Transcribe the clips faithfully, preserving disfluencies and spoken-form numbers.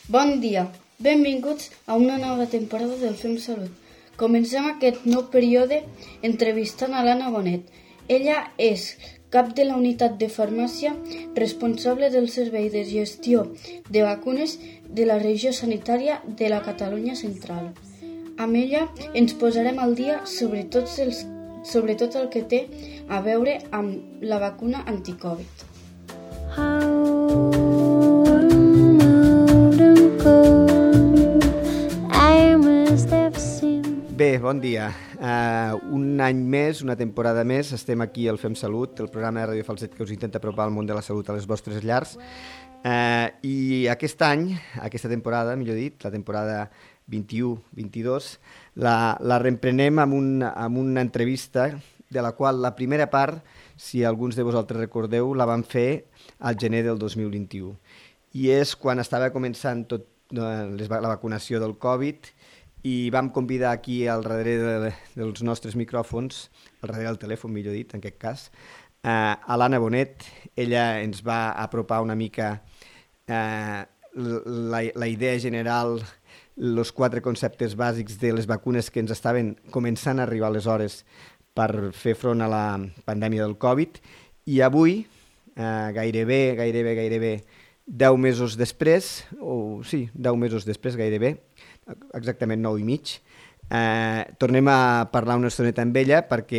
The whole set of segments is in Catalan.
Bon dia, benvinguts a una nova temporada del Fem Salut. Comencem aquest nou període entrevistant a l'Anna Bonet. Ella és cap de la unitat de farmàcia responsable del servei de gestió de vacunes de la regió sanitària de la Catalunya Central. Amb ella ens posarem al dia sobre, tots els, sobre tot el que té a veure amb la vacuna anticovid. Bé, bon dia. Uh, un any més, una temporada més, estem aquí al Fem Salut, el programa de Ràdio Falset que us intenta apropar al món de la salut a les vostres llars. Uh, I aquest any, aquesta temporada, millor dit, la temporada vint-i-u vint-i-dos, la, la reemprenem amb, un, amb una entrevista de la qual la primera part, si alguns de vosaltres recordeu, la vam fer al gener del dos mil vint-i-u. I és quan estava començant tot, uh, les, la vacunació del Covid, i vam convidar aquí al darrere de, dels nostres micròfons, al darrere del telèfon, millor dit, en aquest cas, eh, a l'Anna Bonet. Ella ens va apropar una mica eh, la, la idea general, els quatre conceptes bàsics de les vacunes que ens estaven començant a arribar aleshores per fer front a la pandèmia del Covid. I avui, eh, gairebé, gairebé, gairebé deu mesos després, o sí, deu mesos després gairebé, exactament nou i mig, eh, tornem a parlar una estoneta amb ella perquè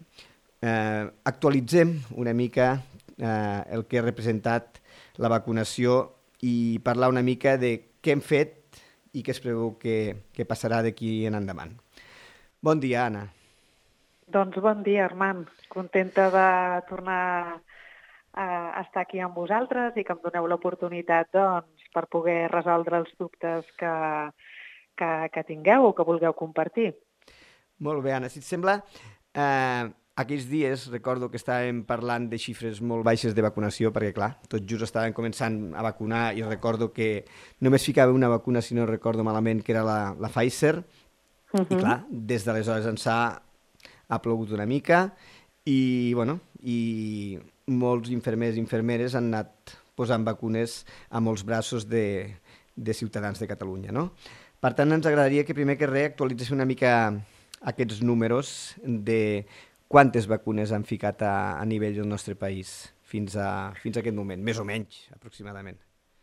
eh, actualitzem una mica eh, el que ha representat la vacunació i parlar una mica de què hem fet i què es preveu que, que passarà d'aquí en endavant. Bon dia, Anna. Doncs bon dia, Armand. Contenta de tornar a estar aquí amb vosaltres i que em doneu l'oportunitat doncs, per poder resoldre els dubtes que Que, que tingueu o que vulgueu compartir. Molt bé, Anna. Si et sembla, eh, aquells dies recordo que estàvem parlant de xifres molt baixes de vacunació, perquè, clar, tot just estàvem començant a vacunar i recordo que només ficava una vacuna, si no recordo malament, que era la, la Pfizer. Uh-huh. I, clar, des d'aleshores ençà ha plogut una mica i, bueno, i molts infermers i infermeres han anat posant vacunes a molts braços de, de ciutadans de Catalunya, no? Per tant, ens agradaria que primer que res actualitzés una mica aquests números de quantes vacunes han ficat a, a nivell del nostre país fins a, fins a aquest moment, més o menys, aproximadament.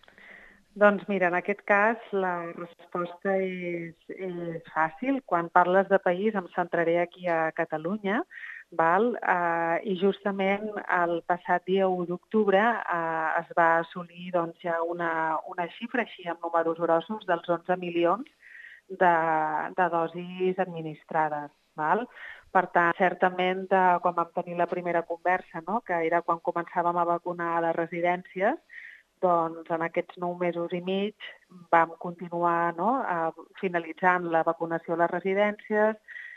Doncs mira, en aquest cas la resposta és, és fàcil. Quan parles de país em centraré aquí a Catalunya, val? Uh, i justament el passat dia u d'octubre uh, es va assolir doncs, ja una, una xifra així amb números grossos dels onze milions de, de dosis administrades. Val? Per tant, certament, de, quan vam tenir la primera conversa, no? Que era quan començàvem a vacunar a les residències, doncs en aquests nou mesos i mig vam continuar, no? uh, finalitzant la vacunació a les residències,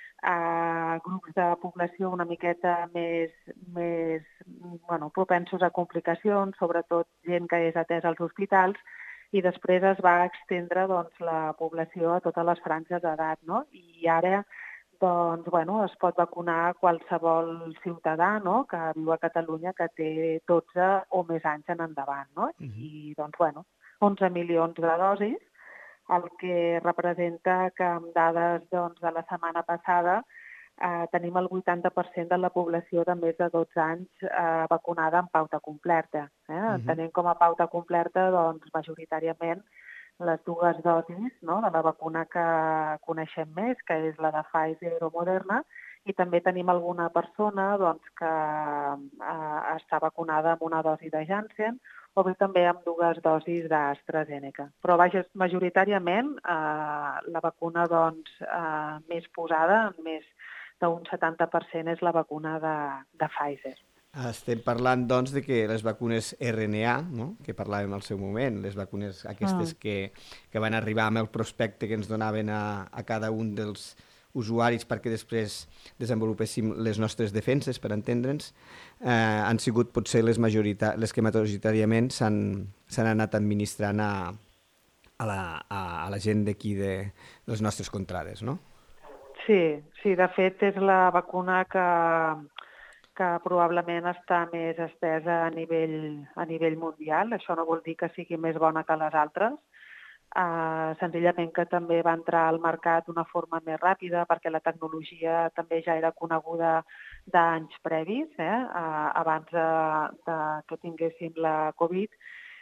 a grups de població una miqueta més, més bueno, propensos a complicacions, sobretot gent que és atesa als hospitals, i després es va extendre doncs, la població a totes les franges d'edat, no? I ara doncs, bueno, es pot vacunar qualsevol ciutadà, no? Que viu a Catalunya que té dotze o més anys en endavant, no? Uh-huh. I doncs, bueno, onze milions de dosis, el que representa que amb dades doncs, de la setmana passada eh, tenim el vuitanta per cent de la població de més de dotze anys eh, vacunada amb pauta completa. Eh? Uh-huh. Entenent com a pauta completa, doncs, majoritàriament les dues dosis, no? De la vacuna que coneixem més, que és la de Pfizer o Moderna, i també tenim alguna persona doncs, que eh, està vacunada amb una dosi de Janssen o bé també amb dues dosis d'AstraZeneca. Però vaja, majoritàriament eh, la vacuna doncs, eh, més posada, més d'un setanta per cent, és la vacuna de, de Pfizer. Estem parlant, doncs, de que les vacunes R N A, no? Que parlàvem al seu moment, les vacunes aquestes mm. que, que van arribar amb el prospecte que ens donaven a, a cada un dels usuaris perquè després desenvolupéssim les nostres defenses, per entendre'ns, eh, han sigut potser les, majorita- les que majoritàriament s'han, s'han anat administrant a, a, la, a, a la gent d'aquí de les nostres contrades, no? Sí, sí, de fet és la vacuna que, que probablement està més estesa a nivell, a nivell mundial. Això no vol dir que sigui més bona que les altres, Uh, senzillament que també va entrar al mercat d'una forma més ràpida perquè la tecnologia també ja era coneguda d'anys previs, eh, uh, abans de, de que tinguéssim la Covid.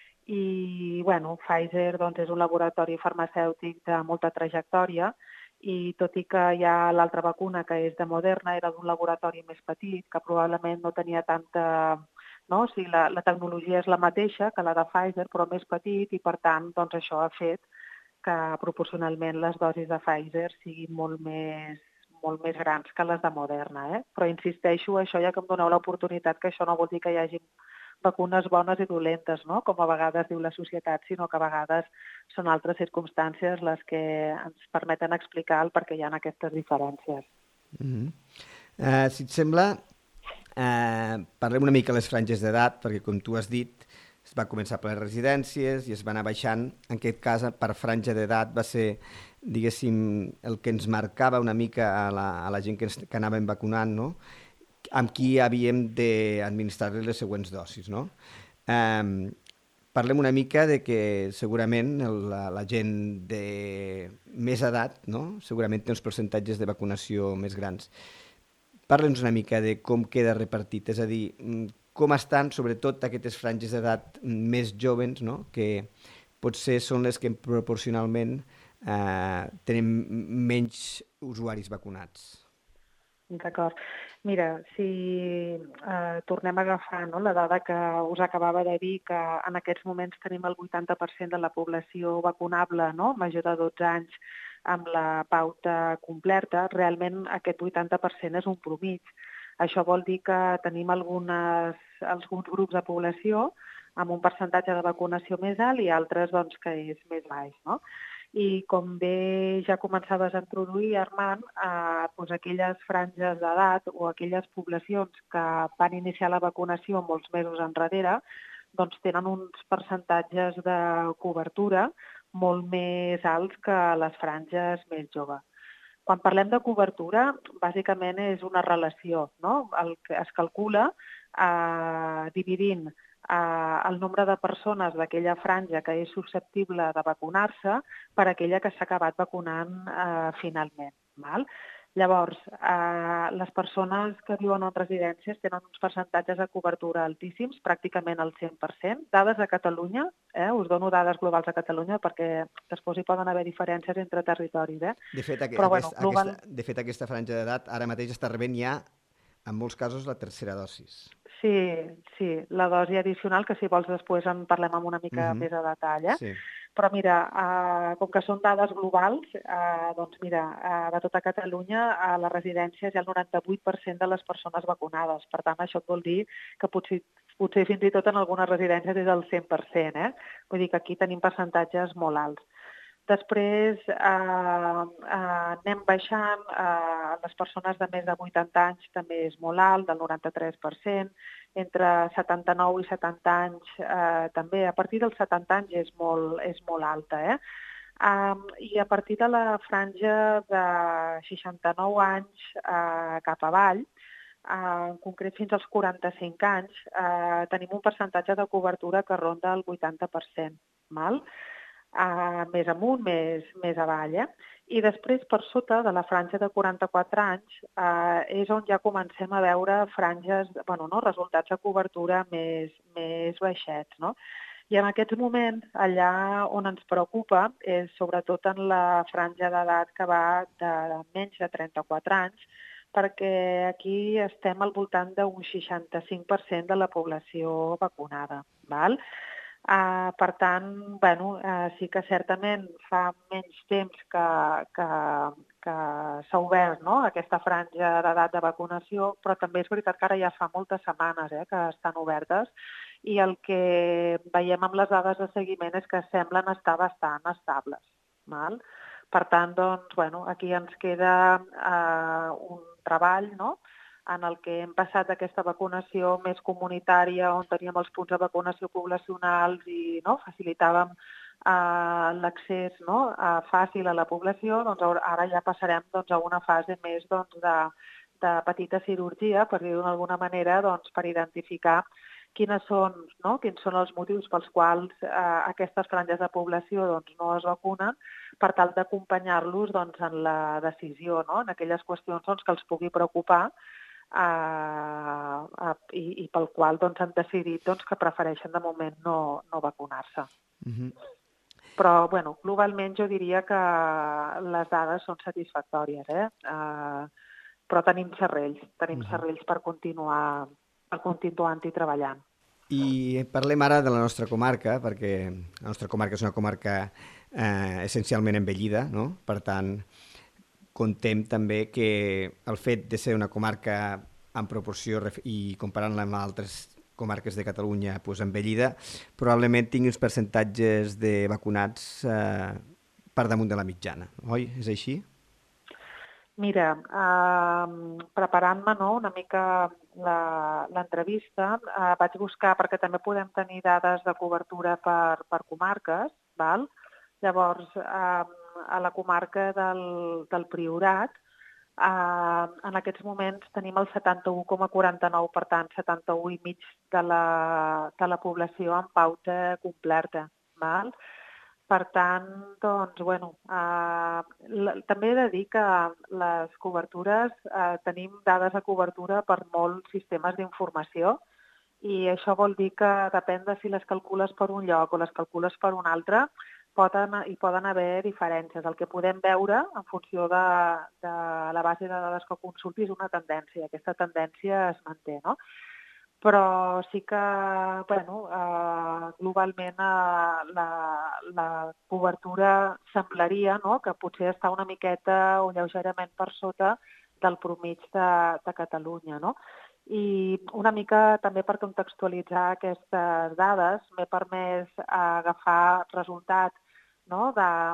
I bueno, Pfizer doncs, és un laboratori farmacèutic de molta trajectòria i tot i que hi ha l'altra vacuna que és de Moderna, era d'un laboratori més petit, que probablement no tenia tanta... No? O sigui, la, la tecnologia és la mateixa que la de Pfizer, però més petit, i per tant doncs, això ha fet que proporcionalment les dosis de Pfizer siguin molt més, molt més grans que les de Moderna. Eh? Però insisteixo, això ja que em doneu l'oportunitat, que això no vol dir que hi hagi vacunes bones i dolentes, no? Com a vegades diu la societat, sinó que a vegades són altres circumstàncies les que ens permeten explicar el per què hi ha aquestes diferències. Mm-hmm. uh, si et sembla, uh, parlem una mica de les franges d'edat, perquè com tu has dit, es va començar per les residències i es va anar baixant. En aquest cas, per franja d'edat, va ser, diguéssim, el que ens marcava una mica a la, a la gent que, ens, que anàvem vacunant, no? Amb qui havíem d'administrar-li les següents dosis, no? Um, parlem una mica de que segurament la, la gent de més edat, no? Segurament té uns percentatges de vacunació més grans. Parla'ns una mica de com queda repartit, és a dir, com estan, sobretot, aquestes franges d'edat més jovens, no? Que potser són les que proporcionalment eh, tenen menys usuaris vacunats. D'acord. Mira, si eh, tornem a agafar, no, la dada que us acabava de dir, que en aquests moments tenim el vuitanta per cent de la població vacunable, no, major de dotze anys, amb la pauta completa, realment aquest vuitanta per cent és un promig. Això vol dir que tenim algunes, alguns grups de població amb un percentatge de vacunació més alt i altres doncs, que és més baix, no? I com bé ja començaves a introduir, Armand, eh, doncs aquelles franges d'edat o aquelles poblacions que van iniciar la vacunació molts mesos enrere, doncs tenen uns percentatges de cobertura molt més alts que les franges més joves. Quan parlem de cobertura, bàsicament és una relació, no? El que es calcula eh, dividint eh, el nombre de persones d'aquella franja que és susceptible de vacunar-se per aquella que s'ha acabat vacunant eh, finalment. Val? Llavors, eh, les persones que viuen en residències tenen uns percentatges de cobertura altíssims, pràcticament el cent per cent. Dades a Catalunya, eh, us dono dades globals a Catalunya perquè després hi poden haver diferències entre territoris. Eh? De fet, aqu Però, aquest, bueno, global... aquesta, de fet, aquesta franja d'edat ara mateix està rebent ja, en molts casos, la tercera dosis. Sí, sí, la dosi addicional, que si vols després en parlem amb una mica Uh-huh. més a detall. Eh? Sí. Però mira, eh, com que són dades globals, eh, doncs mira, eh, de tota Catalunya a les residències hi ha el noranta-vuit per cent de les persones vacunades. Per tant, això vol dir que potser, potser fins i tot en algunes residències és el cent per cent. Eh? Vull dir que aquí tenim percentatges molt alts. Després eh, eh, anem baixant, eh, les persones de més de vuitanta anys també és molt alt, del noranta-tres per cent, entre setanta-nou i setanta anys eh, també, a partir dels setanta anys és molt, és molt alta. Eh? Um, I a partir de la franja de seixanta-nou anys eh, cap avall, eh, en concret fins als quaranta-cinc anys, eh, tenim un percentatge de cobertura que ronda el vuitanta per cent. Val? Uh, més amunt, més, més avall. Eh? I després, per sota de la franja de quaranta-quatre anys, uh, és on ja comencem a veure franges, bueno, no, resultats de cobertura més, més baixets. No? I en aquests moments, allà on ens preocupa és sobretot en la franja d'edat que va de menys de trenta-quatre anys, perquè aquí estem al voltant d'un seixanta-cinc per cent de la població vacunada. Val? Uh, per tant, bueno, uh, sí que certament fa menys temps que, que, que s'ha obert, no?, aquesta franja d'edat de vacunació, però també és veritat que ara ja fa moltes setmanes eh, que estan obertes i el que veiem amb les dades de seguiment és que semblen estar bastant estables. Val? Per tant, doncs, bueno, aquí ens queda uh, un treball, no?, en el que hem passat d'aquesta vacunació més comunitària, on teníem els punts de vacunació poblacionals i no, facilitàvem eh, l'accés no, a fàcil a la població, doncs ara ja passarem doncs, a una fase més doncs, de, de petita cirurgia, per dir-ho d'alguna manera, doncs, per identificar quines són, no? quins són els motius pels quals eh, aquestes franges de població doncs, no es vacunen, per tal d'acompanyar-los doncs, en la decisió, no? en aquelles qüestions doncs, que els pugui preocupar eh, eh, i, i pel qual doncs, han decidit doncs, que prefereixen de moment no, no vacunar-se. Uh-huh. Però, bueno, globalment jo diria que les dades són satisfactòries, eh? Uh, però tenim serrells, tenim uh-huh. serrells per continuar, per continuar-hi treballant. I parlem ara de la nostra comarca, perquè la nostra comarca és una comarca eh, essencialment envellida, no? Per tant, contem també que el fet de ser una comarca en proporció i comparant-la amb altres comarques de Catalunya pues, envellida, probablement tingui uns percentatges de vacunats eh, per damunt de la mitjana, oi? És així? Mira, eh, preparant-me no, una mica l'entrevista, eh, vaig buscar, perquè també podem tenir dades de cobertura per, per comarques, val? Llavors, eh, a la comarca del, del Priorat, Uh, en aquests moments tenim el setanta-u coma quaranta-nou, per tant, setanta-u i mig de la, de la població en pauta completa. Val? Per tant, doncs, bueno, uh, la, també he de dir que les cobertures, uh, tenim dades de cobertura per molts sistemes d'informació i això vol dir que depèn de si les calcules per un lloc o les calcules per un altre, Poden, hi poden haver diferències. El que podem veure en funció de, de la base de dades que consulti és una tendència. Aquesta tendència es manté, no? Però sí que, bueno, eh, globalment eh, la, la cobertura semblaria, no?, que potser està una miqueta o lleugerament per sota del promig de, de Catalunya, no? I una mica també per contextualitzar aquestes dades m'he permès agafar resultats no,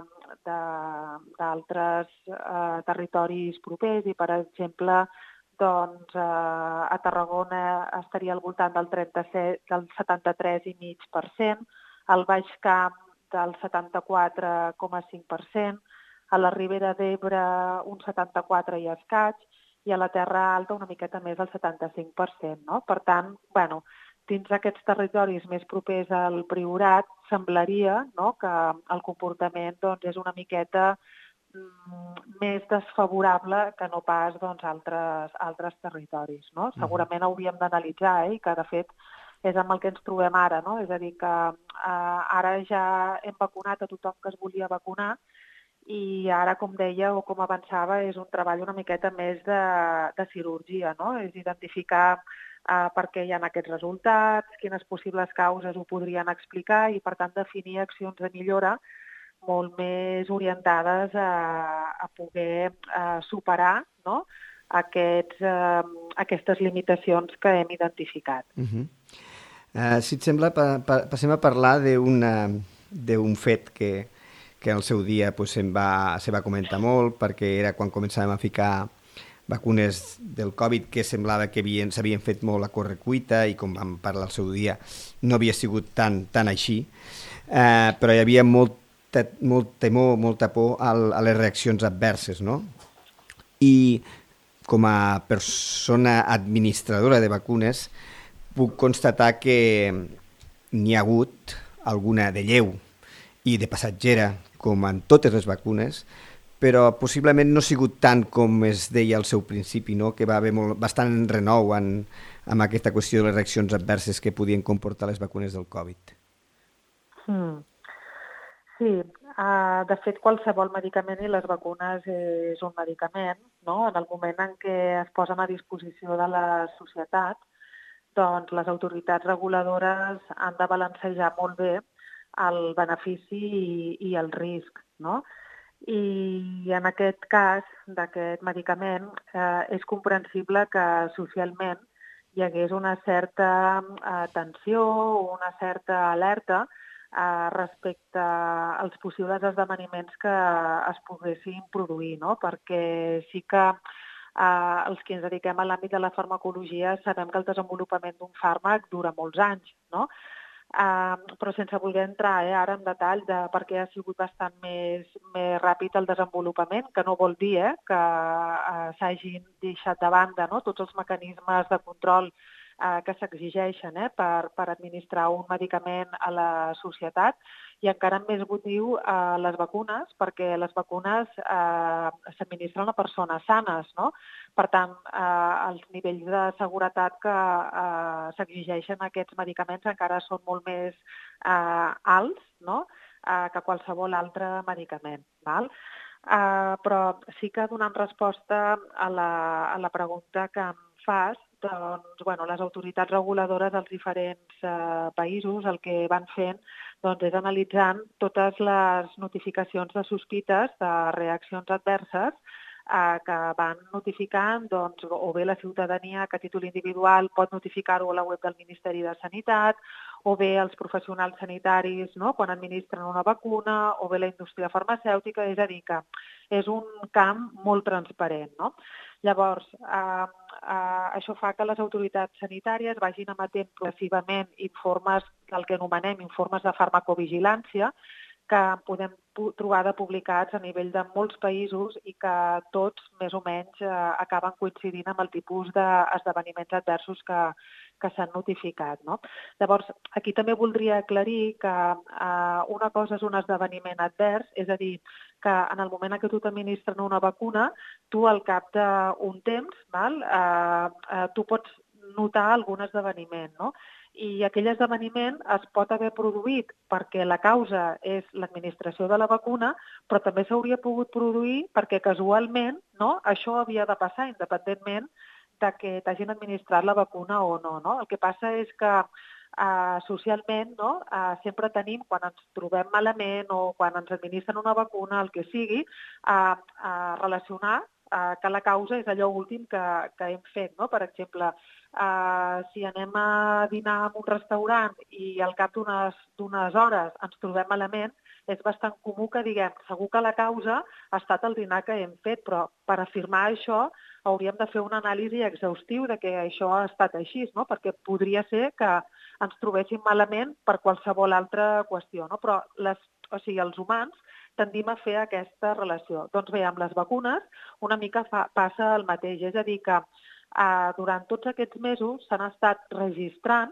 d'altres eh, territoris propers i, per exemple, doncs, eh, a Tarragona estaria al voltant del, trenta-set, del setanta-tres coma cinc per cent, al Baix Camp del setanta-quatre coma cinc per cent, a la Ribera d'Ebre un setanta-quatre i escaig, i a la Terra Alta una miqueta més del setanta-cinc per cent. No? Per tant, bueno, dins d'aquests territoris més propers al Priorat semblaria no, que el comportament doncs, és una miqueta mm, més desfavorable que no pas doncs, altres, altres territoris. No? Segurament hauríem d'analitzar eh, i que, de fet, és amb el que ens trobem ara. No? És a dir, que eh, ara ja hem vacunat a tothom que es volia vacunar i ara, com deia o com avançava, és un treball una miqueta més de, de cirurgia, no? És identificar uh, per què hi ha aquests resultats, quines possibles causes ho podrien explicar i, per tant, definir accions de millora molt més orientades a, a poder uh, superar no? Aquests, uh, aquestes limitacions que hem identificat. Uh-huh. uh, si et sembla, pa, pa, passem a parlar d'un fet que que al seu dia pues, se'n va, se va comentar molt, perquè era quan començàvem a ficar vacunes del Covid que semblava que s'havien fet molt a correcuita i, com vam parlar al seu dia, no havia sigut tan, tan així, eh, però hi havia molta, molt temor, molta por al, a les reaccions adverses, no? I com a persona administradora de vacunes puc constatar que n'hi ha hagut alguna de lleu i de passatgera, com en totes les vacunes, però possiblement no ha sigut tant com es deia al seu principi, no? Que va haver molt, bastant renou en, en aquesta qüestió de les reaccions adverses que podien comportar les vacunes del Covid. Mm. Sí, uh, de fet qualsevol medicament i les vacunes és un medicament, no? En el moment en què es posen a disposició de la societat, doncs les autoritats reguladores han de balancejar molt bé el benefici i, i el risc, no? I en aquest cas d'aquest medicament eh, és comprensible que socialment hi hagués una certa eh, tensió o una certa alerta eh, respecte als possibles esdeveniments que es poguessin produir, no? Perquè sí que eh, els que ens dediquem a l'àmbit de la farmacologia sabem que el desenvolupament d'un fàrmac dura molts anys, no? Uh, però sense voler entrar eh, ara en detall de per què ha sigut bastant més, més ràpid el desenvolupament, que no vol dir eh, que uh, s'hagin deixat de banda no? Tots els mecanismes de control eh, que s'exigeixen eh, per, per administrar un medicament a la societat, i encara amb més motiu eh, les vacunes, perquè les vacunes eh, s'administren a persones sanes, no? Per tant, eh, els nivells de seguretat que eh, s'exigeixen a aquests medicaments encara són molt més eh, alts, no?, eh, que qualsevol altre medicament. Val? Eh, però sí que donant resposta a la, a la pregunta que em fas, doncs, bueno, les autoritats reguladores dels diferents eh, països el que van fent doncs, és analitzant totes les notificacions de sospites de reaccions adverses eh, que van notificant, doncs, o bé la ciutadania que a títol individual pot notificar-ho a la web del Ministeri de Sanitat, o bé els professionals sanitaris, no?, quan administren una vacuna, o bé la indústria farmacèutica, és a dir, que és un camp molt transparent, no? Llavors, eh, eh, això fa que les autoritats sanitàries vagin emetent progressivament informes, el que anomenem informes de farmacovigilància, que podem trobar de publicats a nivell de molts països i que tots, més o menys, eh, acaben coincidint amb el tipus d'esdeveniments adversos que, que s'han notificat, no? Llavors, aquí també voldria aclarir que eh, una cosa és un esdeveniment advers, és a dir, que en el moment en què tu t'administren una vacuna, tu al cap d'un temps, val, eh, eh, tu pots notar algun esdeveniment, no? I aquell esdeveniment es pot haver produït perquè la causa és l'administració de la vacuna, però també s'hauria pogut produir perquè casualment, no?, això havia de passar independentment de que t'hagin administrat la vacuna o no, no? El que passa és que eh, socialment, no?, eh, sempre tenim, quan ens trobem malament o quan ens administren una vacuna, el que sigui, eh, eh, relacionar eh, que la causa és allò últim que, que hem fet, no? Per exemple, Uh, si anem a dinar en un restaurant i al cap d'unes hores ens trobem malament, és bastant comú que diguem, segur que la causa ha estat el dinar que hem fet, però per afirmar això hauríem de fer una anàlisi exhaustiu de que això ha estat així, no? Perquè podria ser que ens trobéssim malament per qualsevol altra qüestió, no? Però les, o sigui, els humans tendim a fer aquesta relació. Doncs bé, amb les vacunes una mica fa, passa el mateix, és a dir que Uh, durant tots aquests mesos s'han estat registrant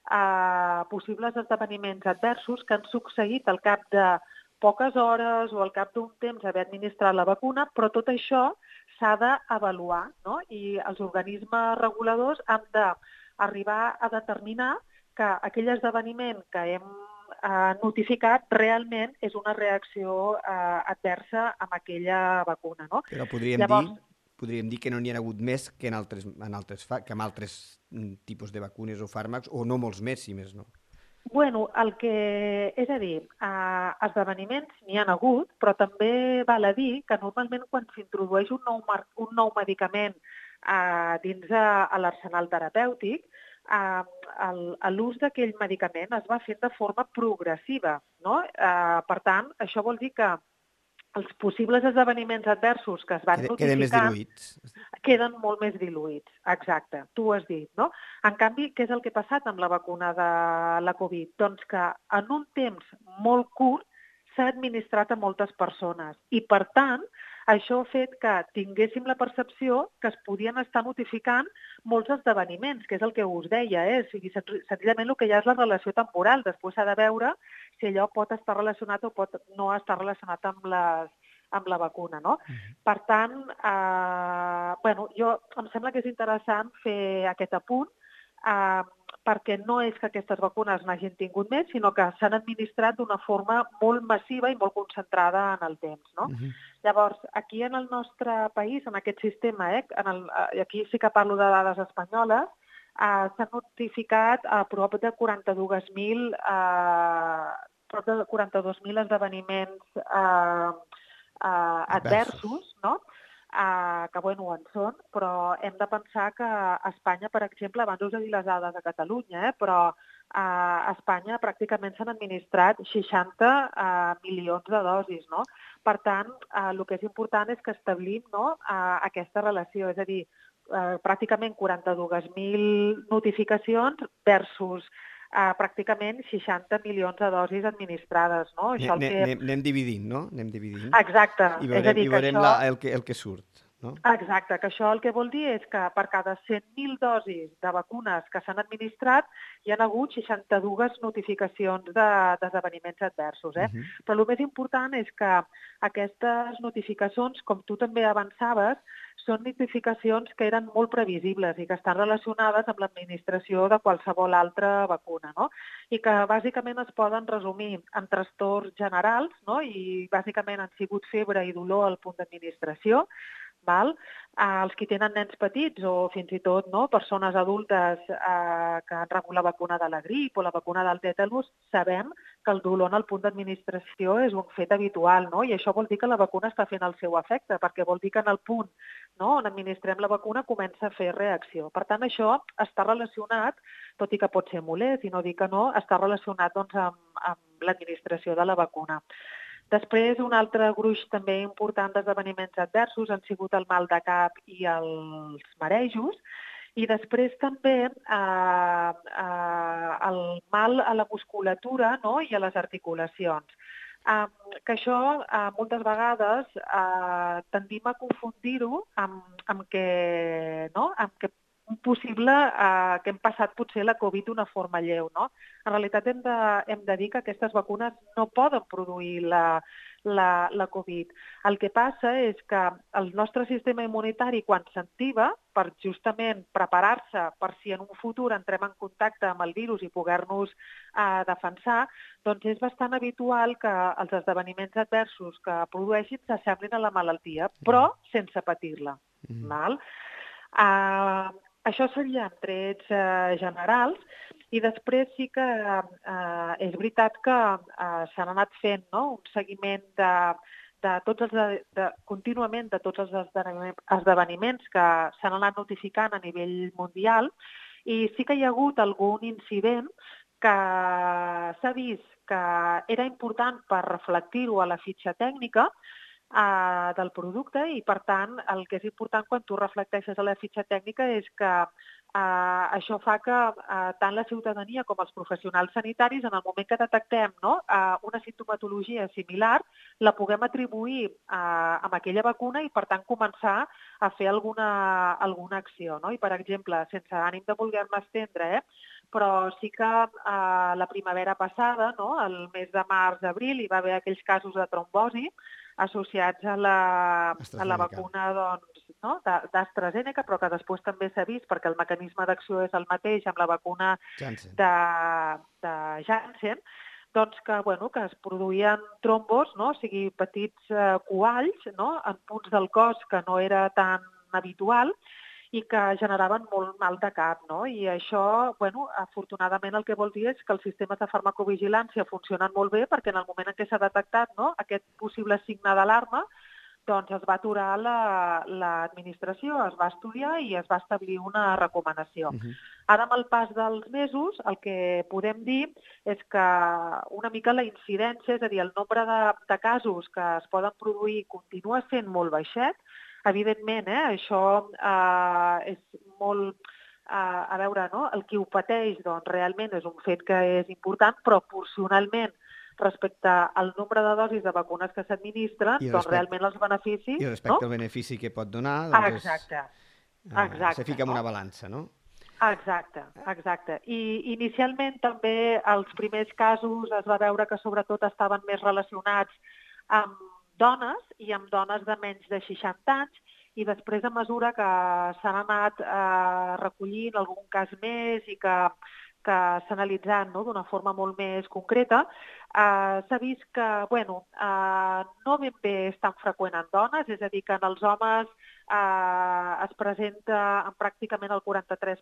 uh, possibles esdeveniments adversos que han succeït al cap de poques hores o al cap d'un temps haver administrat la vacuna, però tot això s'ha d'avaluar, no? I els organismes reguladors han d'arribar a determinar que aquell esdeveniment que hem uh, notificat realment és una reacció uh, adversa amb aquella vacuna, no? Però podríem Llavors, dir... podríem dir que no n'hi ha hagut més que en altres, en altres, que en altres tipus de vacunes o fàrmacs, o no molts més, si més no. Bueno, el que... És a dir, eh, esdeveniments n'hi ha hagut, però també val a dir que normalment quan s'introdueix un, nou un nou medicament eh, dins a, a l'arsenal terapèutic, eh, l'ús d'aquell medicament es va fent de forma progressiva, no? Eh, per tant, això vol dir que els possibles esdeveniments adversos que es van Queden, notificar queden més diluïts. Queden molt més diluïts, exacte, tu ho has dit, no? En canvi, què és el que ha passat amb la vacuna de la Covid? Doncs que en un temps molt curt s'ha administrat a moltes persones i, per tant, això ha fet que tinguéssim la percepció que es podien estar notificant molts esdeveniments, que és el que us deia, eh? O sigui, senzillament el que hi ha és la relació temporal. Després s'ha de veure si allò pot estar relacionat o pot no estar relacionat amb les amb la vacuna, no? Uh-huh. Per tant, eh, bueno, jo em sembla que és interessant fer aquest apunt, eh, perquè no és que aquestes vacunes n'hagin tingut més, sinó que s'han administrat d'una forma molt massiva i molt concentrada en el temps, no? Uh-huh. Llavors, aquí en el nostre país, en aquest sistema, eh, en el, eh, aquí sí que parlo de dades espanyoles, eh, s'han notificat a prop de quaranta-dos mil eh, prop de quaranta-dos mil esdeveniments eh, Uh, adversos, no? Uh, que, bueno, en són, però hem de pensar que a Espanya, per exemple, abans us he dit les dades de Catalunya, eh, però uh, a Espanya pràcticament s'han administrat seixanta uh, milions de dosis, no? Per tant, uh, el que és important és que establim, no, uh, aquesta relació, és a dir, uh, pràcticament quaranta-dos mil notificacions versus Uh, pràcticament seixanta milions de dosis administrades, no? Això el que... Anem dividint, no? Anem dividint. Exacte. I veurem, és a dir, i veurem això... la, el, que, el que surt. no? Exacte, que això el que vol dir és que per cada cent mil dosis de vacunes que s'han administrat hi ha hagut seixanta-dues notificacions de- d'esdeveniments adversos. Eh? Uh-huh. Però el més important és que aquestes notificacions, com tu també avançaves, són notificacions que eren molt previsibles i que estan relacionades amb l'administració de qualsevol altra vacuna, no? I que bàsicament es poden resumir en trastorns generals, no? I bàsicament han sigut febre i dolor al punt d'administració, val? Eh, els que tenen nens petits o fins i tot no, persones adultes eh, que han rebut la vacuna de la grip o la vacuna del tètanus, sabem que el dolor en el punt d'administració és un fet habitual, no? I això vol dir que la vacuna està fent el seu efecte, perquè vol dir que en el punt, no, on administrem la vacuna comença a fer reacció. Per tant, això està relacionat, tot i que pot ser molest, i no dir que no, està relacionat doncs, amb, amb l'administració de la vacuna. Després, un altre gruix també important d'esdeveniments adversos han sigut el mal de cap i els marejos, i després també eh, eh, el mal a la musculatura, no? I a les articulacions. Eh, que això eh, moltes vegades eh, tendim a confundir-ho amb, amb que, no? amb que un possible eh, que hem passat potser la Covid d'una forma lleu, no? En realitat hem de, hem de dir que aquestes vacunes no poden produir la, la, la Covid. El que passa és que el nostre sistema immunitari, quan s'activa, per justament preparar-se per si en un futur entrem en contacte amb el virus i poder-nos eh, defensar, doncs és bastant habitual que els esdeveniments adversos que produeixin s'assemblin a la malaltia, però sense patir-la. Mm. Val? Uh, això seria en trets uh, generals, i després sí que uh, és veritat que uh, s'han anat fent, no? Un seguiment de, de tots els de, de, contínuament de tots els esdeveniments que s'han anat notificant a nivell mundial, i sí que hi ha hagut algun incident que s'ha vist que era important per reflectir-ho a la fitxa tècnica Uh, del producte, i per tant el que és important quan tu reflecteixes a la fitxa tècnica és que uh, això fa que uh, tant la ciutadania com els professionals sanitaris, en el moment que detectem no, uh, una simptomatologia similar, la puguem atribuir uh, amb aquella vacuna i per tant començar a fer alguna, alguna acció. No? I per exemple, sense ànim de voler-me estendre, eh, però sí que uh, la primavera passada, no, el mes de març-abril, hi va haver aquells casos de trombosi associats a la, a la vacuna doncs, no, d'AstraZeneca, però que després també s'ha vist, perquè el mecanisme d'acció és el mateix amb la vacuna Janssen. de, de Janssen, doncs que, bueno, que es produïen trombos, no, o sigui, petits eh, coalls no, en punts del cos que no era tan habitual, i que generaven molt mal de cap, no? I això, bueno, afortunadament el que vol dir és que els sistemes de farmacovigilància funcionen molt bé, perquè en el moment en què s'ha detectat no, aquest possible signe d'alarma, doncs es va aturar l'administració, la, es va estudiar i es va establir una recomanació. Uh-huh. Ara, amb el pas dels mesos, el que podem dir és que una mica la incidència, és a dir, el nombre de, de casos que es poden produir continua sent molt baixet. Evidentment, eh, això eh, és molt... Eh, a veure, no? El qui ho pateix doncs, realment és un fet que és important, proporcionalment respecte al nombre de dosis de vacunes que s'administren, doncs realment els beneficis... I respecte no? al benefici que pot donar, doncs exacte. És, uh, exacte. se fica en no? una balança, no? Exacte, exacte. I inicialment també els primers casos es va veure que sobretot estaven més relacionats amb dones i amb dones de menys de seixanta anys, i després, a mesura que s'han anat eh, recollint algun cas més i que, que s'ha analitzat no, d'una forma molt més concreta, eh, s'ha vist que bueno, eh, no ben bé és tan freqüent en dones, és a dir, que en els homes eh, es presenta en pràcticament el quaranta-tres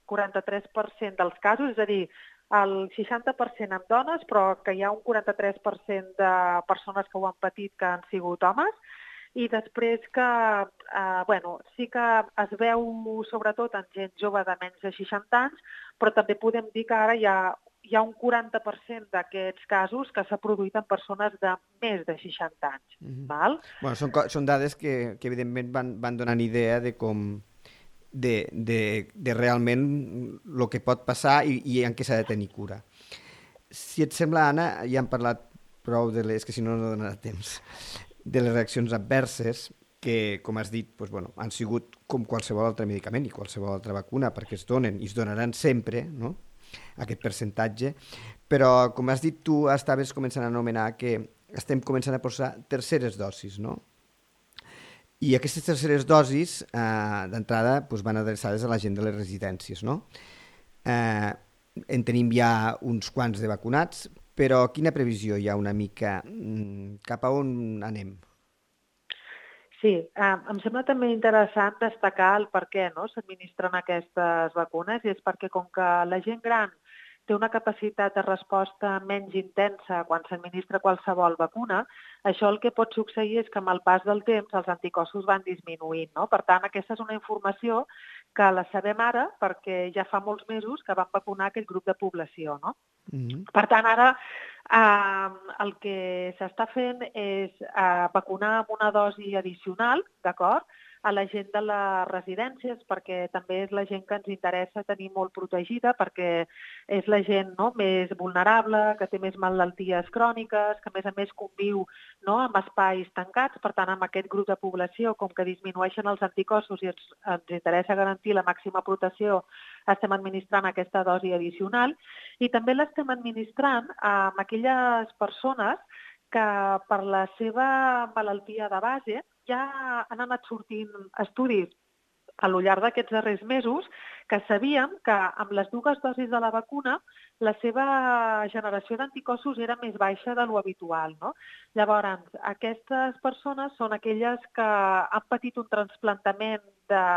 per cent dels casos, és a dir, el seixanta per cent en dones, però que hi ha un quaranta-tres per cent de persones que ho han patit que han sigut homes, i després que, eh, bueno, sí que es veu sobretot en gent jove de menys de seixanta anys, però també podem dir que ara hi ha, hi ha un quaranta per cent d'aquests casos que s'ha produït en persones de més de seixanta anys. Mm-hmm. Val? Bueno, són, són dades que, que evidentment van, van donant idea de com... De, de, de realment el que pot passar i, i en què s'ha de tenir cura. Si et sembla, Anna, ja hem parlat prou de les, que si no no donarà temps, de les reaccions adverses. que, com has dit, doncs, bueno, han sigut com qualsevol altre medicament i qualsevol altra vacuna, perquè es donen i es donaran sempre, no?, aquest percentatge, però, com has dit, tu estaves començant a anomenar que estem començant a posar terceres dosis, no? I aquestes terceres dosis, eh, d'entrada, doncs, van adreçades a la gent de les residències, no? Eh, en tenim ja uns quants de vacunats, però quina previsió hi ha una mica? Cap a on anem? Sí, eh, em sembla també interessant destacar el per què, no?, s'administren aquestes vacunes, i és perquè com que la gent gran té una capacitat de resposta menys intensa quan s'administra qualsevol vacuna, això el que pot succeir és que amb el pas del temps els anticossos van disminuint, no? Per tant, aquesta és una informació que la sabem ara perquè ja fa molts mesos que van vacunar aquest grup de població, no? Mm-hmm. Per tant, ara eh, el que s'està fent és eh, vacunar amb una dosi addicional, d'acord?, a la gent de les residències, perquè també és la gent que ens interessa tenir molt protegida, perquè és la gent, no?, més vulnerable, que té més malalties cròniques, que a més a més conviu, no?, amb espais tancats. Per tant, amb aquest grup de població, com que disminueixen els anticossos i ens, ens interessa garantir la màxima protecció, estem administrant aquesta dosi addicional, i també l'estem administrant amb aquelles persones que per la seva malaltia de base ja han anat sortint estudis a lo llarg d'aquests darrers mesos que sabíem que amb les dues dosis de la vacuna la seva generació d'anticossos era més baixa de lo habitual, no? Llavors, aquestes persones són aquelles que han patit un trasplantament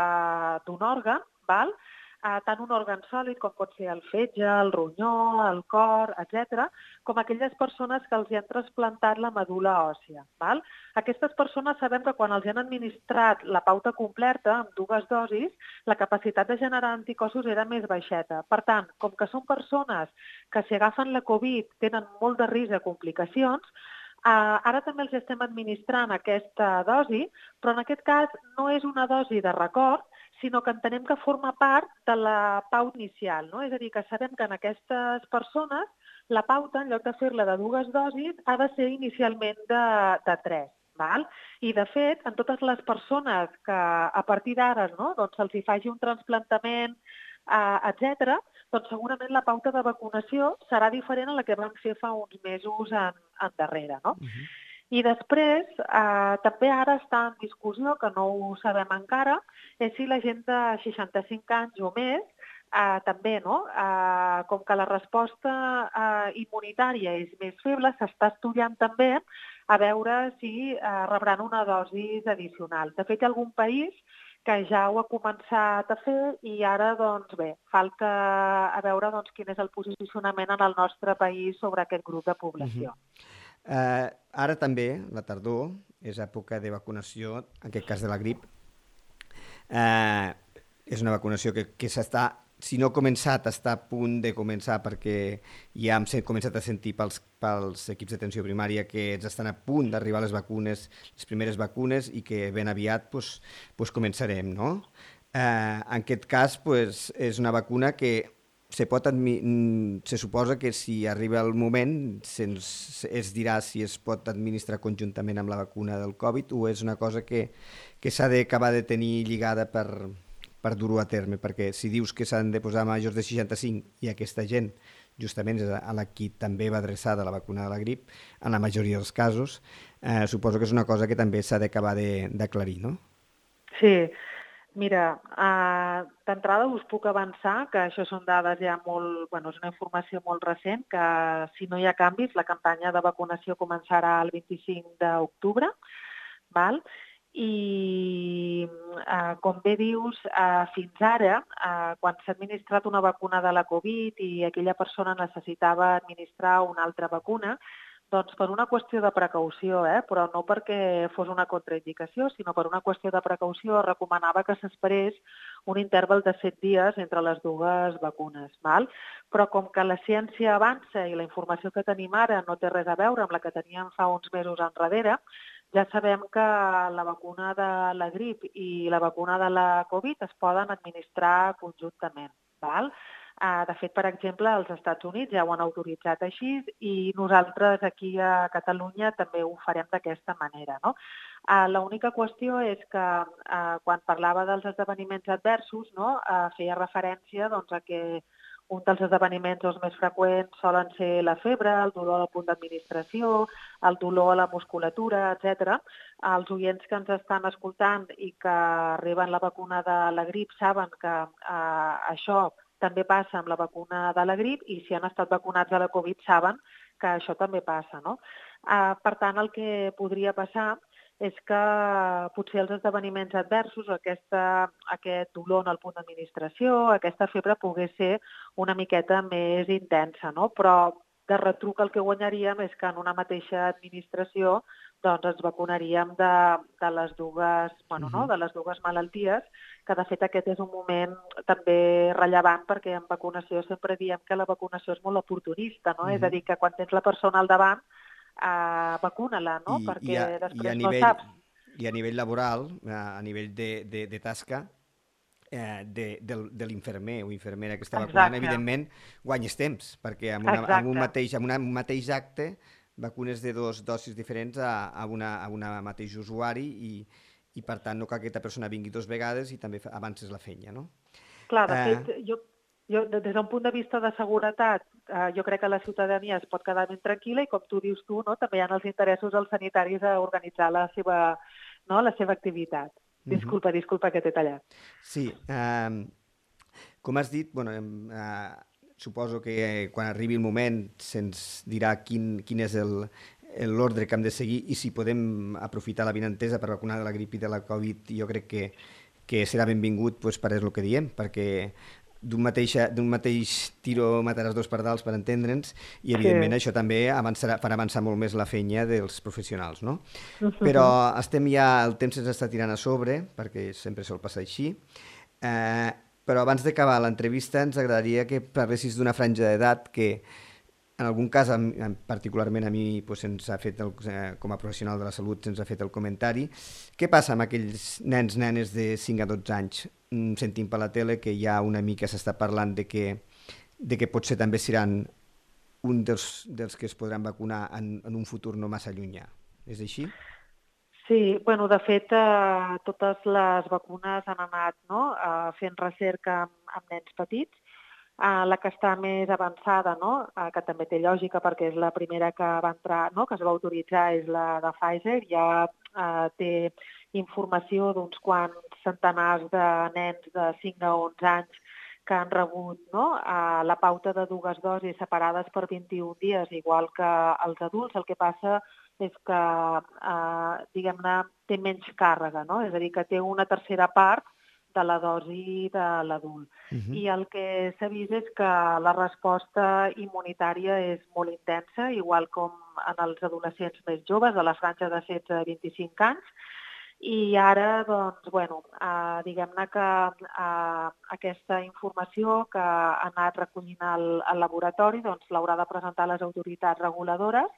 d'un òrgan, val?, Uh, tant un òrgan sòlid com pot ser el fetge, el ronyó, el cor, etcètera, com aquelles persones que els hi han trasplantat la medul·la òssia. Val? Aquestes persones sabem que quan els han administrat la pauta completa, amb dues dosis, la capacitat de generar anticossos era més baixeta. Per tant, com que són persones que si agafen la Covid tenen molt de risc de complicacions, Uh, ara també els estem administrant aquesta dosi, però en aquest cas no és una dosi de record, sinó que entenem que forma part de la pauta inicial, no? És a dir, que sabem que en aquestes persones la pauta, en lloc de fer-la de dues dosis, ha de ser inicialment de, de tres. Val? I, de fet, en totes les persones que a partir d'ara, no?, doncs se'ls hi faci un trasplantament, uh, etcètera, doncs segurament la pauta de vacunació serà diferent a la que vam fer fa uns mesos en, endarrere, no? Uh-huh. I després, eh, també ara està en discussió, que no ho sabem encara, és si la gent de seixanta-cinc anys o més, eh, també, no?, eh, com que la resposta eh, immunitària és més feble, s'està estudiant també a veure si eh, rebran una dosi addicional. De fet, hi ha algun país que ja ho ha començat a fer i ara, doncs bé, falta a veure doncs, quin és el posicionament en el nostre país sobre aquest grup de població. Uh-huh. Uh, ara també, la tardor, és època de vacunació, en aquest cas de la grip. Uh, és una vacunació que, que s'està, si no ha començat, està a punt de començar, perquè ja hem començat a sentir pels, pels equips d'atenció primària que ens estan a punt d'arribar les vacunes, les primeres vacunes, i que ben aviat pues, pues començarem, no? Uh, en aquest cas pues, és una vacuna que se, pot admi- se suposa que si arriba el moment se'ns, es dirà si es pot administrar conjuntament amb la vacuna del Covid o és una cosa que, que s'ha d'acabar de tenir lligada per, per dur-ho a terme, perquè si dius que s'han de posar majors de seixanta-cinc i aquesta gent justament és a la qui també va adreçada la vacuna de la grip, en la majoria dels casos, eh, suposo que és una cosa que també s'ha d'acabar d'aclarir, no? Sí. Mira, uh, d'entrada us puc avançar que això són dades ja molt... Bueno, és una informació molt recent, que si no hi ha canvis, la campanya de vacunació començarà el vint-i-cinc d'octubre, val? I, uh, com bé dius, uh, fins ara, uh, quan s'ha administrat una vacuna de la Covid i aquella persona necessitava administrar una altra vacuna, doncs per una qüestió de precaució, eh? Però no perquè fos una contraindicació, sinó per una qüestió de precaució, recomanava que s'esperés un interval de set dies entre les dues vacunes. Val? Però com que la ciència avança i la informació que tenim ara no té res a veure amb la que teníem fa uns mesos enrere, ja sabem que la vacuna de la grip i la vacuna de la Covid es poden administrar conjuntament. Val? Uh, de fet, per exemple, als Estats Units ja ho han autoritzat així i nosaltres aquí a Catalunya també ho farem d'aquesta manera, no? Uh, L'única qüestió és que uh, quan parlava dels esdeveniments adversos, no, uh, feia referència doncs, a que un dels esdeveniments doncs, més freqüents solen ser la febre, el dolor al punt d'administració, el dolor a la musculatura, etcètera. Els oients que ens estan escoltant i que reben la vacuna de la grip saben que uh, això també passa amb la vacuna de la grip i si han estat vacunats de la Covid saben que això també passa, no? Uh, per tant, el que podria passar és que potser els esdeveniments adversos, aquesta, aquest dolor en el punt d'administració, aquesta febre pogués ser una miqueta més intensa, no? Però de retruc el que guanyaríem és que en una mateixa administració doncs ens vacunaríem de, de les dues, bueno, no? de les dues malalties, que de fet aquest és un moment també rellevant perquè en vacunació sempre diem que la vacunació és molt oportunista, no? Uh-huh. És a dir, que quan tens la persona al davant, uh, vacuna-la, no? I, perquè i a, després i a no nivell, saps. I a nivell laboral, a nivell de, de, de tasca, eh, de, de, de l'infermer o infermera que està vacunant, Exacte. evidentment guanyes temps, perquè amb, una, amb, un, mateix, amb un mateix acte vacunes de dos dosis diferents a, a, una, a una mateix usuari i, i per tant no que aquesta persona vingui dues vegades i també avances la feina, no? Clar, de Eh... fet, jo, jo des d'un punt de vista de seguretat, eh, jo crec que la ciutadania es pot quedar ben tranquil·la i com tu dius tu, no, també hi ha els interessos dels sanitaris a organitzar la seva, no, la seva activitat. Disculpa, uh-huh. disculpa que t'he tallat. Sí, eh, com has dit, bueno, eh, suposo que quan arribi el moment se'ns dirà quin, quin és el, l'ordre que hem de seguir i si podem aprofitar la vinentesa per vacunar de la grip i de la Covid, jo crec que, que serà benvingut pues, per és el que diem, perquè d'un mateix, d'un mateix tiro mataràs dos pardals, per entendre'ns, i evidentment sí. Això també avançarà, farà avançar molt més la feina dels professionals, no? Uh-huh. Però estem ja, el temps ens està tirant a sobre, perquè sempre sol passar així, eh, però abans d'acabar l'entrevista ens agradaria que parlessis d'una franja d'edat que en algun cas, particularment a mi, doncs, ens ha fet el, com a professional de la salut, ens ha fet el comentari. Què passa amb aquells nens, nenes de cinc a dotze anys? Sentim per la tele que ja una mica s'està parlant de que, de que potser també seran un dels, dels que es podran vacunar en, en un futur no massa llunyà. És així? Sí, bueno, de fet, eh, totes les vacunes han anat, no?, eh, fent recerca amb, amb nens petits. Uh, la que està més avançada, no? uh, que també té lògica perquè és la primera que va entrar, no? que es va autoritzar, és la de Pfizer, ja uh, té informació d'uns quants centenars de nens de cinc a onze anys que han rebut, no? uh, la pauta de dues dosis separades per vint-i-un dies, igual que els adults. El que passa és que, uh, diguem-ne, té menys càrrega, no? És a dir, que té una tercera part de la dosi de l'adult. Uh-huh. I el que s'ha vist és que la resposta immunitària és molt intensa, igual com en els adolescents més joves, de la franja de setze a vint-i-cinc anys, i ara, doncs, bueno, eh, diguem-ne que eh, aquesta informació que ha anat recollint el, el laboratori doncs, l'haurà de presentar a les autoritats reguladores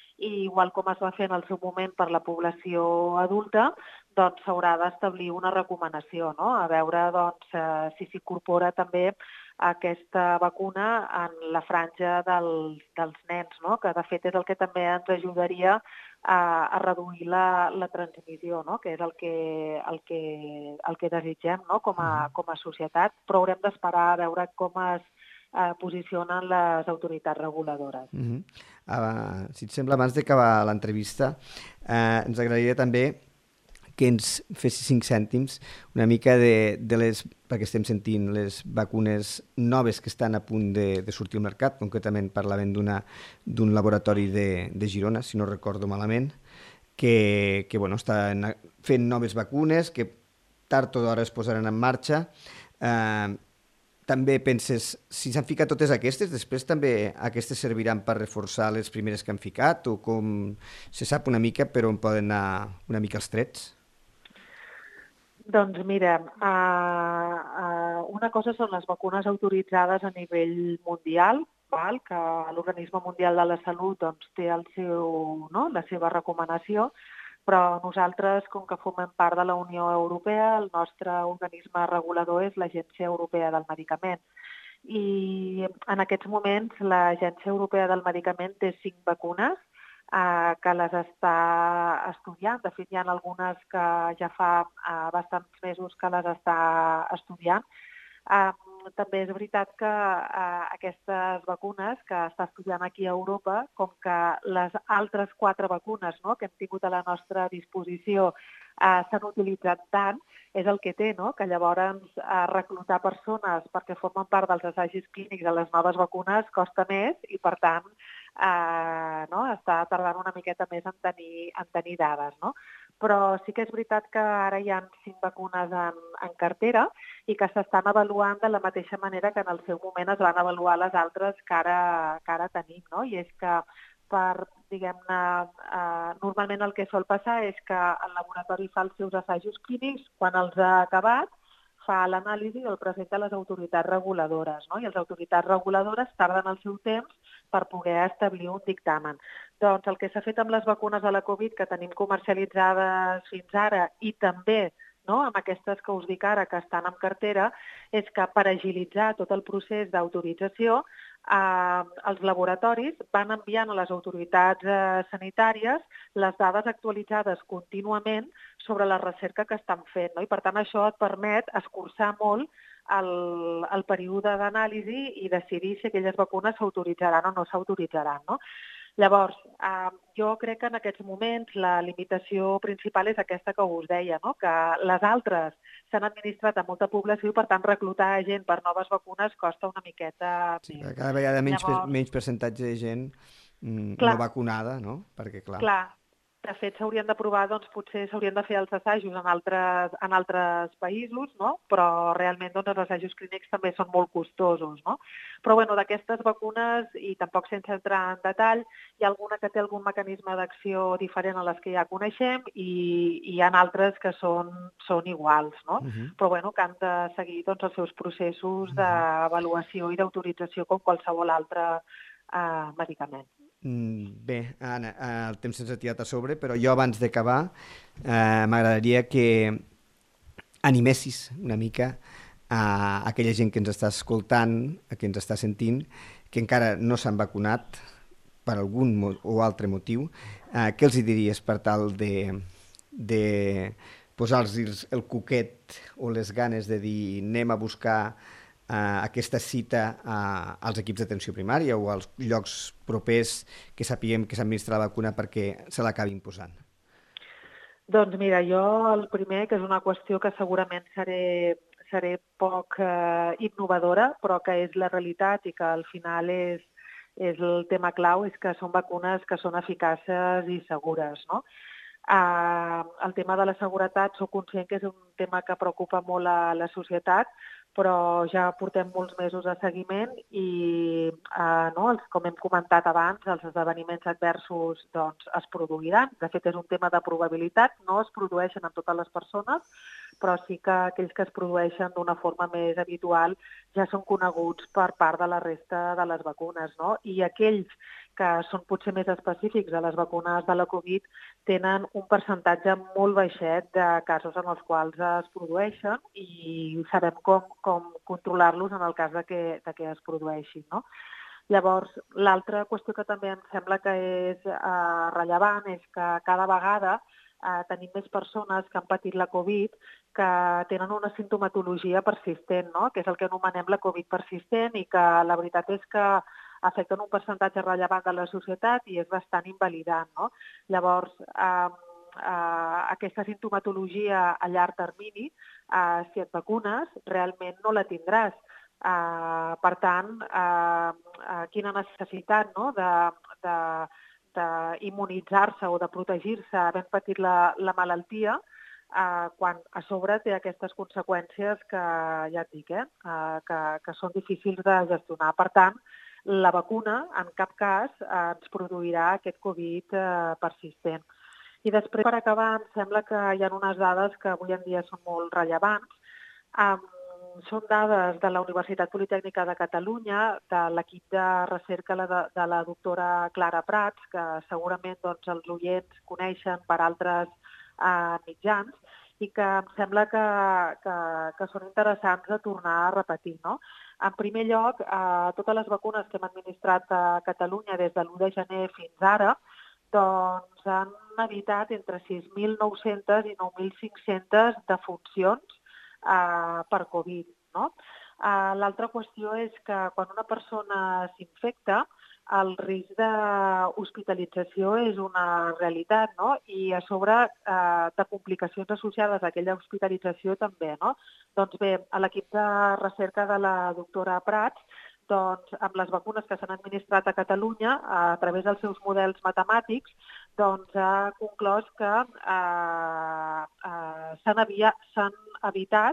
i igual com es va fer en el seu moment per la població adulta, doncs s'haurà d'establir una recomanació, no? A veure doncs, eh, si s'incorpora també aquesta vacuna en la franja dels, dels nens, no? Que de fet és el que també ens ajudaria a, a reduir la, la transmissió, no? Que és el que, el que, el que desitgem, no? com, a, com a societat, però haurem d'esperar a veure com es eh, posicionen les autoritats reguladores. Uh-huh. Uh, si et sembla, abans d'acabar l'entrevista, uh, ens agradaria també que ens fessis cinc cèntims una mica de, de les, perquè estem sentint les vacunes noves que estan a punt de, de sortir al mercat, concretament parlaven d'una, d'un laboratori de, de Girona, si no recordo malament, que, que bueno, estan fent noves vacunes, que tard o d'hora es posaran en marxa. Eh, també penses, si s'han ficat totes aquestes, després també aquestes serviran per reforçar les primeres que han ficat, o com se sap una mica per on poden anar una mica els trets? Doncs mira, uh, uh, una cosa són les vacunes autoritzades a nivell mundial, val? Que l'Organisme Mundial de la Salut doncs, té el seu, no? la seva recomanació, però nosaltres, com que formem part de la Unió Europea, el nostre organisme regulador és l'Agència Europea del Medicament. i en aquests moments l'Agència Europea del Medicament té cinc vacunes eh, que les està estudiant. De fet, hi ha algunes que ja fa eh, bastants mesos que les està estudiant. Eh, també és veritat que eh, aquestes vacunes que està estudiant aquí a Europa, com que les altres quatre vacunes, no?, que hem tingut a la nostra disposició eh, s'han utilitzat tant, és el que té, no?, que llavors eh, reclutar persones perquè formen part dels assajos clínics de les noves vacunes costa més i, per tant, eh, no?, està tardant una miqueta més en tenir, en tenir dades, no? Però sí que és veritat que ara hi ha cinc vacunes en, en cartera i que s'estan avaluant de la mateixa manera que en el seu moment es van avaluar les altres que ara, que ara tenim, no? I és que per, diguem-ne, eh, normalment el que sol passar és que el laboratori fa els seus assajos clínics, quan els ha acabat, fa l'anàlisi i el presenta a les autoritats reguladores, no? I les autoritats reguladores tarden el seu temps per poder establir un dictamen. Doncs el que s'ha fet amb les vacunes de la Covid que tenim comercialitzades fins ara i també, no?, amb aquestes que us dic ara que estan en cartera, és que per agilitzar tot el procés d'autorització eh, els laboratoris van enviant a les autoritats eh, sanitàries les dades actualitzades contínuament sobre la recerca que estan fent, no? I per tant això et permet escurçar molt el, el període d'anàlisi i decidir si aquelles vacunes s'autoritzaran o no s'autoritzaran, no? Llavors, eh, jo crec que en aquests moments la limitació principal és aquesta que us deia, no?, que les altres s'han administrat a molta població i, per tant, reclutar gent per noves vacunes costa una miqueta Sí, més. cada vegada menys, Llavors, menys percentatge de gent mm, clar, no vacunada, no? Perquè, clar... clar, de fet, s'haurien de provar, doncs potser s'haurien de fer els assajos en altres, en altres països, no? Però realment doncs, els assajos clínics també són molt costosos, no? Però bueno, d'aquestes vacunes, i tampoc sense entrar en detall, hi ha alguna que té algun mecanisme d'acció diferent a les que ja coneixem i, i hi ha altres que són, són iguals, no? Uh -huh. Però bueno, que han de seguir doncs, els seus processos d'avaluació i d'autorització com qualsevol altre eh, medicament. Bé, Anna, el temps se'ns ha tirat a sobre, però jo abans d'acabar eh, m'agradaria que animessis una mica a aquella gent que ens està escoltant, a que ens està sentint, que encara no s'han vacunat per algun o altre motiu. Eh, què els hi diries per tal de, de posar-los el cuquet o les ganes de dir anem a buscar Uh, aquesta cita uh, als equips d'atenció primària o als llocs propers que sapiguem que s'administra la vacuna perquè se l'acabin posant? Doncs mira, jo el primer, que és una qüestió que segurament seré, seré poc eh, innovadora, però que és la realitat i que al final és, és el tema clau, és que són vacunes que són eficaces i segures, no? Uh, el tema de la seguretat, soc conscient que és un tema que preocupa molt a la societat, però ja portem molts mesos de seguiment i, eh, no, els, com hem comentat abans, els esdeveniments adversos doncs, es produiran. De fet, és un tema de probabilitat, no es produeixen en totes les persones, però sí que aquells que es produeixen d'una forma més habitual ja són coneguts per part de la resta de les vacunes, no? I aquells que són potser més específics a les vacunes de la Covid tenen un percentatge molt baixet de casos en els quals es produeixen i sabem com, com controlar-los en el cas de que, de que es produeixin, no? Llavors, l'altra qüestió que també em sembla que és eh, rellevant és que cada vegada eh, tenim més persones que han patit la Covid que tenen una sintomatologia persistent, no?, que és el que anomenem la Covid persistent i que la veritat és que afecten un percentatge rellevant de la societat i és bastant invalidant, no? Llavors, eh, eh, aquesta sintomatologia a llarg termini, eh, si et vacunes, realment no la tindràs. Eh, per tant, eh, eh, quina necessitat, no?, de, de, d'immunitzar-se o de protegir-se havent patit la, la malaltia, eh, quan a sobre té aquestes conseqüències que, ja et dic, eh, eh, que, que són difícils de gestionar. Per tant, la vacuna en cap cas eh, ens produirà aquest Covid eh, persistent. I després, per acabar, em sembla que hi ha unes dades que avui en dia són molt rellevants. Um, són dades de la Universitat Politècnica de Catalunya, de l'equip de recerca de, de la doctora Clara Prats, que segurament doncs, els oients coneixen per altres eh, mitjans, i que em sembla que, que, que són interessants de tornar a repetir, no? En primer lloc, eh, totes les vacunes que hem administrat a Catalunya des de l'u de gener fins ara doncs han evitat entre sis mil nou-centes i nou mil cinc-centes defuncions eh, per Covid. No? Eh, L'altra qüestió és que quan una persona s'infecta, el risc d'hospitalització és una realitat, no? I a sobre eh, de complicacions associades a aquella hospitalització també, no? Doncs bé, a l'equip de recerca de la doctora Prats, doncs, amb les vacunes que s'han administrat a Catalunya, a través dels seus models matemàtics, doncs ha conclòs que eh, eh, s'han evitat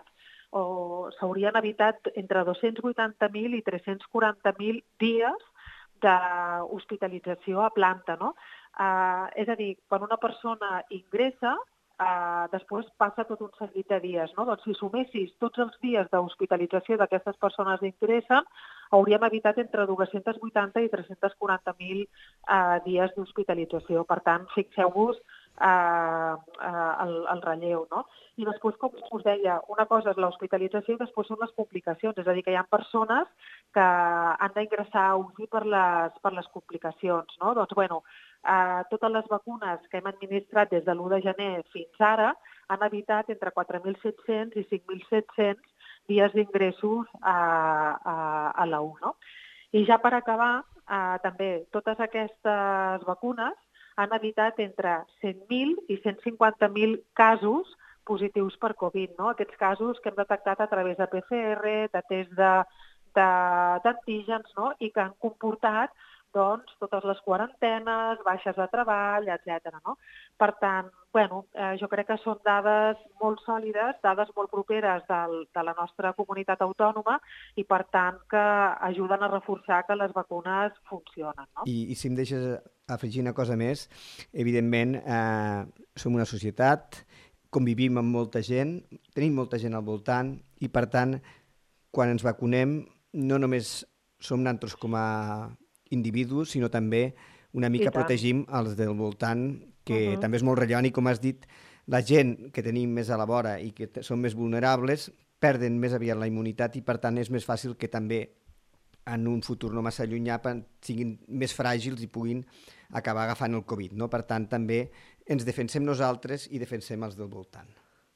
o s'haurien evitat entre dos-cents vuitanta mil i tres-cents quaranta mil dies d'hospitalització a planta, no? Eh, és a dir, quan una persona ingressa, eh, després passa tot un seguit de dies, no? Doncs si sumessis tots els dies d'hospitalització d'aquestes persones que ingressen, hauríem evitat entre dos-cents vuitanta i tres-cents quaranta mil eh, dies d'hospitalització. Per tant, fixeu-vos eh, eh, el, el relleu, no? I després, com us deia, una cosa és l'hospitalització i després són les complicacions. És a dir, que hi ha persones que han d'ingressar a U C I per les, per les complicacions, no? Doncs, bueno, eh, totes les vacunes que hem administrat des de l'u de gener fins ara han evitat entre quatre mil set-cents i cinc mil set-cents dies d'ingressos a, a, a la U, no? I ja per acabar, eh, també, totes aquestes vacunes han evitat entre cent mil i cent cinquanta mil casos positius per Covid, no? Aquests casos que hem detectat a través de P C R, de test de, de, d'antígens, no? I que han comportat doncs, totes les quarantenes, baixes de treball, etcètera. No? Per tant, bueno, eh, jo crec que són dades molt sòlides, dades molt properes del, de la nostra comunitat autònoma i, per tant, que ajuden a reforçar que les vacunes funcionen. No? I, i si em deixes afegir una cosa més, evidentment, eh, som una societat, convivim amb molta gent, tenim molta gent al voltant i, per tant, quan ens vacunem, no només som nosaltres com a individus, sinó també una mica protegim els del voltant, que uh-huh. també és molt rellevant, i com has dit, la gent que tenim més a la vora i que són més vulnerables perden més aviat la immunitat i, per tant, és més fàcil que també en un futur no massa llunyà siguin més fràgils i puguin acabar agafant el Covid. No? Per tant, també ens defensem nosaltres i defensem els del voltant.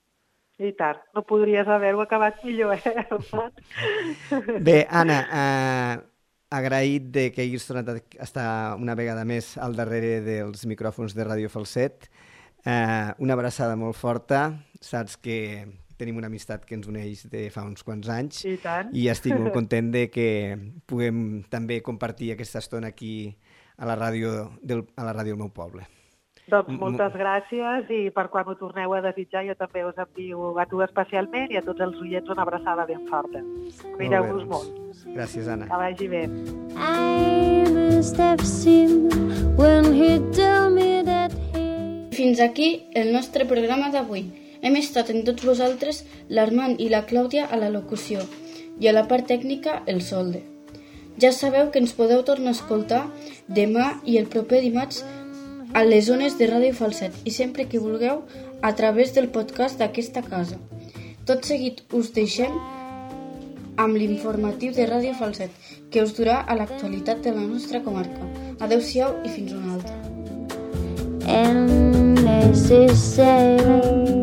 I tant, no podries haver-ho acabat millor, eh? Bé, Anna, eh, agraït de que hagis tornat a estar una vegada més al darrere dels micròfons de Ràdio Falset. Eh, una abraçada molt forta, saps que tenim una amistat que ens uneix de fa uns quants anys. I tant. I estic molt content de que puguem també compartir aquesta estona aquí a la ràdio del, a la ràdio del meu poble. Doncs moltes gràcies, i per quan ho torneu a desitjar jo també us envio a tu especialment i a tots els oients una abraçada ben forta. Cuideu-vos molt. Gràcies, Anna. Que vagi bé. Fins aquí el nostre programa d'avui. Hem estat amb tots vosaltres l'Armand i la Clàudia a la locució i a la part tècnica el Solde. Ja sabeu que ens podeu tornar a escoltar demà i el proper dimarts a les zones de Ràdio Falset i sempre que vulgueu a través del podcast d'aquesta casa. Tot seguit us deixem amb l'informatiu de Ràdio Falset, que us durà a l'actualitat de la nostra comarca. Adéu-siau i fins una altra. And necessary